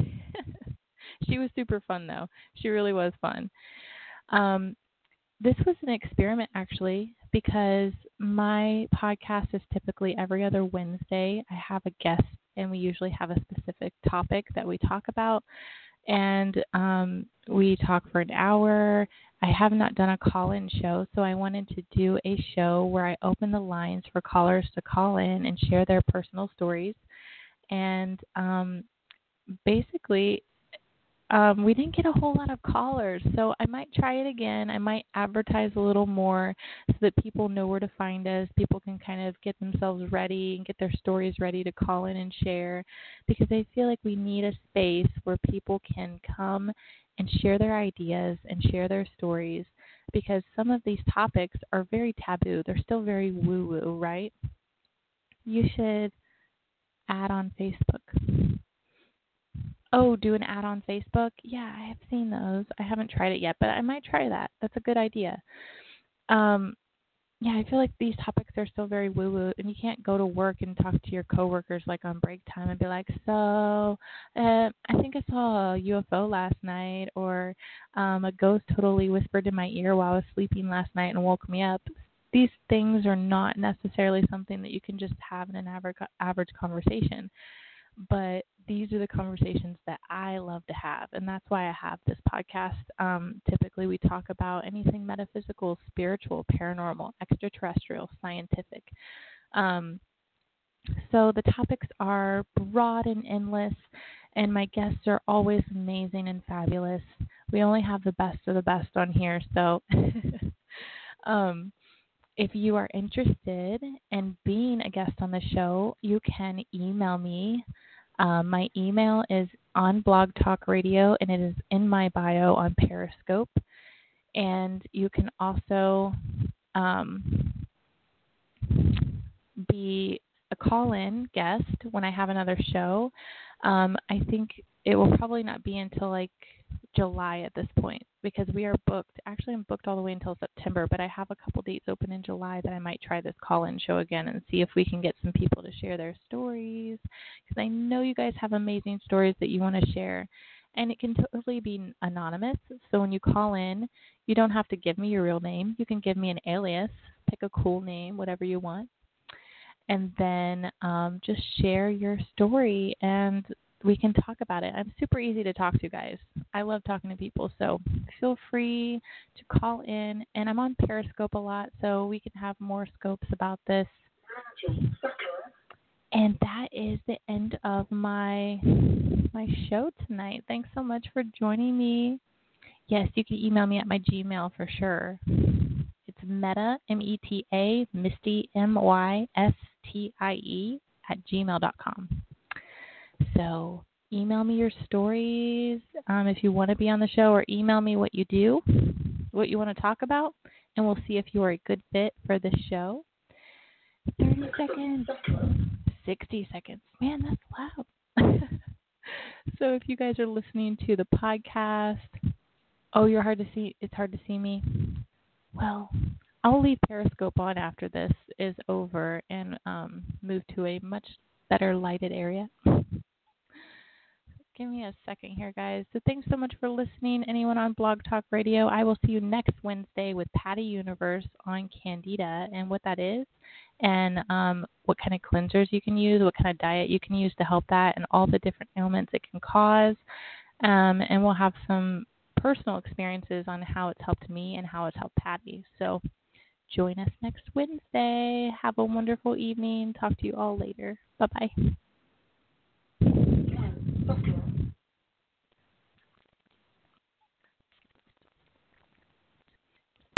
She was super fun, though. She really was fun. Um, this was an experiment, actually, because my podcast is typically every other Wednesday. I have a guest, and we usually have a specific topic that we talk about. And um, we talk for an hour. I have not done a call-in show, so I wanted to do a show where I open the lines for callers to call in and share their personal stories. And um, basically, um, we didn't get a whole lot of callers, so I might try it again. I might advertise a little more so that people know where to find us. People can kind of get themselves ready and get their stories ready to call in and share, because I feel like we need a space where people can come and share their ideas and share their stories, because some of these topics are very taboo. They're still very woo-woo, right? You should add on Facebook. Oh, do an ad on Facebook? Yeah, I have seen those. I haven't tried it yet, but I might try that. That's a good idea. Um, yeah, I feel like these topics are still very woo-woo, and you can't go to work and talk to your coworkers like on break time and be like, so uh, I think I saw a U F O last night, or um, a ghost totally whispered in my ear while I was sleeping last night and woke me up. These things are not necessarily something that you can just have in an average, average conversation. But these are the conversations that I love to have, and that's why I have this podcast. Um, typically, we talk about anything metaphysical, spiritual, paranormal, extraterrestrial, scientific. Um, so the topics are broad and endless, and my guests are always amazing and fabulous. We only have the best of the best on here, so um, if you are interested in being a guest on the show, you can email me. Um, my email is on Blog Talk Radio, and it is in my bio on Periscope. And you can also um, be a call-in guest when I have another show. Um, I think it will probably not be until like July at this point, because we are booked. Actually, I'm booked all the way until September, but I have a couple dates open in July that I might try this call-in show again and see if we can get some people to share their stories, because I know you guys have amazing stories that you want to share. And it can totally be anonymous. So when you call in, you don't have to give me your real name. You can give me an alias, pick a cool name, whatever you want. And then um, just share your story, and we can talk about it. I'm super easy to talk to, guys. I love talking to people, so feel free to call in. And I'm on Periscope a lot, so we can have more scopes about this. And that is the end of my my show tonight. Thanks so much for joining me. Yes, you can email me at my Gmail for sure. It's Meta, M E T A, Misty, M Y S T I E, at gmail dot com. So email me your stories um, if you want to be on the show, or email me what you do, what you want to talk about, and we'll see if you are a good fit for this show. thirty seconds. sixty seconds. Man, that's loud. So if you guys are listening to the podcast, oh, you're hard to see. It's hard to see me. Well, I'll leave Periscope on after this is over and um, move to a much better lighted area. Give me a second here, guys. So thanks so much for listening, anyone on Blog Talk Radio. I will see you next Wednesday with Patty Universe on Candida and what that is, and um, what kind of cleansers you can use, what kind of diet you can use to help that, and all the different ailments it can cause. Um, and we'll have some personal experiences on how it's helped me and how it's helped Patty. So join us next Wednesday. Have a wonderful evening. Talk to you all later. Bye-bye.